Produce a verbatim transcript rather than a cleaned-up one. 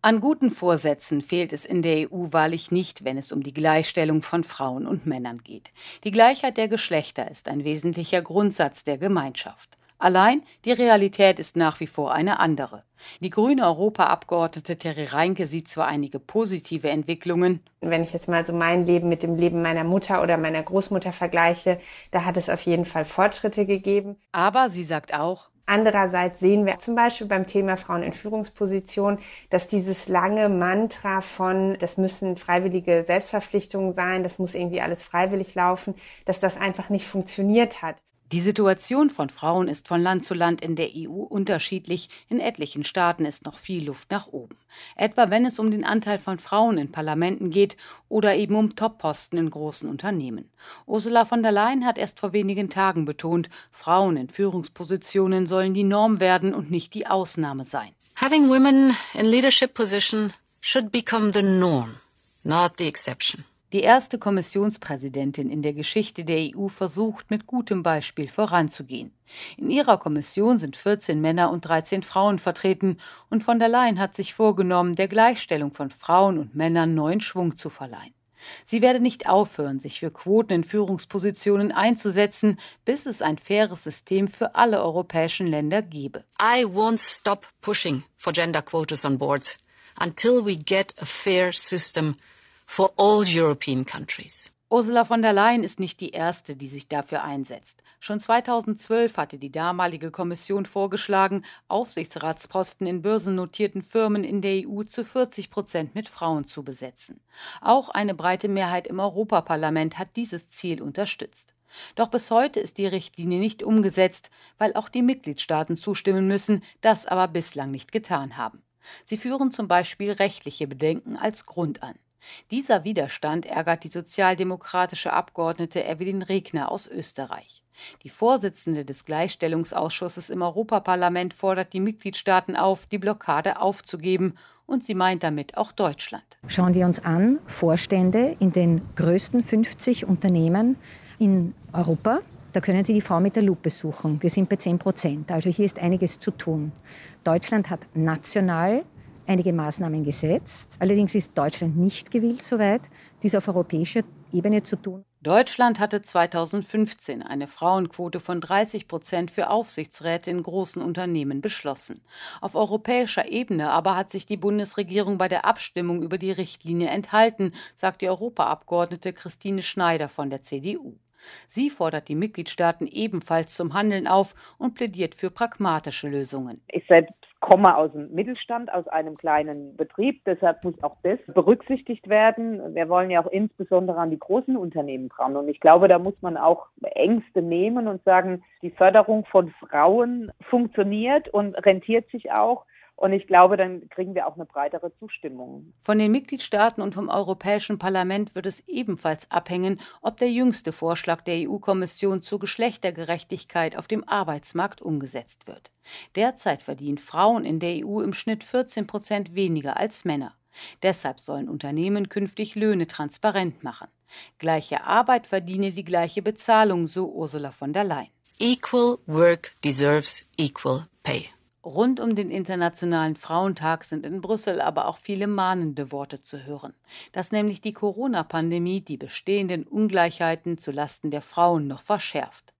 An guten Vorsätzen fehlt es in der E U wahrlich nicht, wenn es um die Gleichstellung von Frauen und Männern geht. Die Gleichheit der Geschlechter ist ein wesentlicher Grundsatz der Gemeinschaft. Allein die Realität ist nach wie vor eine andere. Die grüne Europaabgeordnete Terry Reinke sieht zwar einige positive Entwicklungen. Wenn ich jetzt mal so mein Leben mit dem Leben meiner Mutter oder meiner Großmutter vergleiche, da hat es auf jeden Fall Fortschritte gegeben. Aber sie sagt auch, andererseits sehen wir zum Beispiel beim Thema Frauen in Führungspositionen, dass dieses lange Mantra von, das müssen freiwillige Selbstverpflichtungen sein, das muss irgendwie alles freiwillig laufen, dass das einfach nicht funktioniert hat. Die Situation von Frauen ist von Land zu Land in der E U unterschiedlich. In etlichen Staaten ist noch viel Luft nach oben. Etwa wenn es um den Anteil von Frauen in Parlamenten geht oder eben um Top-Posten in großen Unternehmen. Ursula von der Leyen hat erst vor wenigen Tagen betont, Frauen in Führungspositionen sollen die Norm werden und nicht die Ausnahme sein. Having women in leadership position should become the norm, not the exception. Die erste Kommissionspräsidentin in der Geschichte der E U versucht, mit gutem Beispiel voranzugehen. In ihrer Kommission sind vierzehn Männer und dreizehn Frauen vertreten und von der Leyen hat sich vorgenommen, der Gleichstellung von Frauen und Männern neuen Schwung zu verleihen. Sie werde nicht aufhören, sich für Quoten in Führungspositionen einzusetzen, bis es ein faires System für alle europäischen Länder gebe. I won't stop pushing for gender quotas on boards until we get a fair system for all European countries. Ursula von der Leyen ist nicht die erste, die sich dafür einsetzt. Schon zweitausendzwölf hatte die damalige Kommission vorgeschlagen, Aufsichtsratsposten in börsennotierten Firmen in der E U zu vierzig Prozent mit Frauen zu besetzen. Auch eine breite Mehrheit im Europaparlament hat dieses Ziel unterstützt. Doch bis heute ist die Richtlinie nicht umgesetzt, weil auch die Mitgliedstaaten zustimmen müssen, das aber bislang nicht getan haben. Sie führen zum Beispiel rechtliche Bedenken als Grund an. Dieser Widerstand ärgert die sozialdemokratische Abgeordnete Evelyn Regner aus Österreich. Die Vorsitzende des Gleichstellungsausschusses im Europaparlament fordert die Mitgliedstaaten auf, die Blockade aufzugeben, und sie meint damit auch Deutschland. Schauen wir uns an, Vorstände in den größten fünfzig Unternehmen in Europa. Da können Sie die Frau mit der Lupe suchen. Wir sind bei zehn Prozent. Also hier ist einiges zu tun. Deutschland hat national einige Maßnahmen gesetzt. Allerdings ist Deutschland nicht gewillt, soweit, dies auf europäischer Ebene zu tun. Deutschland hatte zweitausendfünfzehn eine Frauenquote von dreißig Prozent für Aufsichtsräte in großen Unternehmen beschlossen. Auf europäischer Ebene aber hat sich die Bundesregierung bei der Abstimmung über die Richtlinie enthalten, sagt die Europaabgeordnete Christine Schneider von der C D U. Sie fordert die Mitgliedstaaten ebenfalls zum Handeln auf und plädiert für pragmatische Lösungen. Ich selbst komme aus dem Mittelstand, aus einem kleinen Betrieb. Deshalb muss auch das berücksichtigt werden. Wir wollen ja auch insbesondere an die großen Unternehmen dran. Und ich glaube, da muss man auch Ängste nehmen und sagen, die Förderung von Frauen funktioniert und rentiert sich auch. Und ich glaube, dann kriegen wir auch eine breitere Zustimmung. Von den Mitgliedstaaten und vom Europäischen Parlament wird es ebenfalls abhängen, ob der jüngste Vorschlag der E U-Kommission zur Geschlechtergerechtigkeit auf dem Arbeitsmarkt umgesetzt wird. Derzeit verdienen Frauen in der E U im Schnitt vierzehn Prozent weniger als Männer. Deshalb sollen Unternehmen künftig Löhne transparent machen. Gleiche Arbeit verdiene die gleiche Bezahlung, so Ursula von der Leyen. Equal work deserves equal pay. Rund um den Internationalen Frauentag sind in Brüssel aber auch viele mahnende Worte zu hören. Dass nämlich die Corona-Pandemie die bestehenden Ungleichheiten zulasten der Frauen noch verschärft.